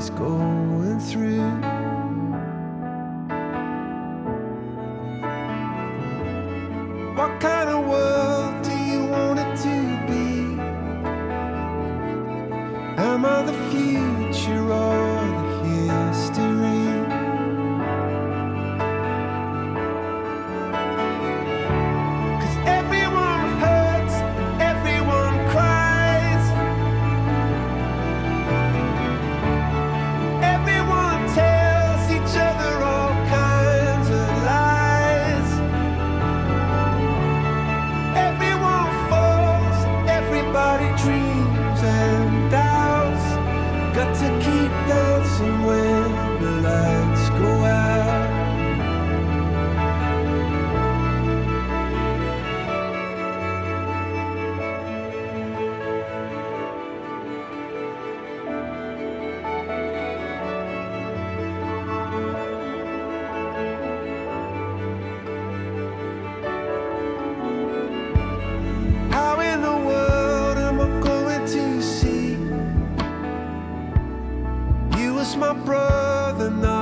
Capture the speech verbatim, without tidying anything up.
he's going through. What kind of world do you want it to be? Am I the future or the history? Cause everyone hurts, everyone cries, everyone tells each other all kinds of lies. Everyone falls, everybody dreams and doubts. Got to keep dancing when the lights go out. How in the world am I going to see you as my brother now?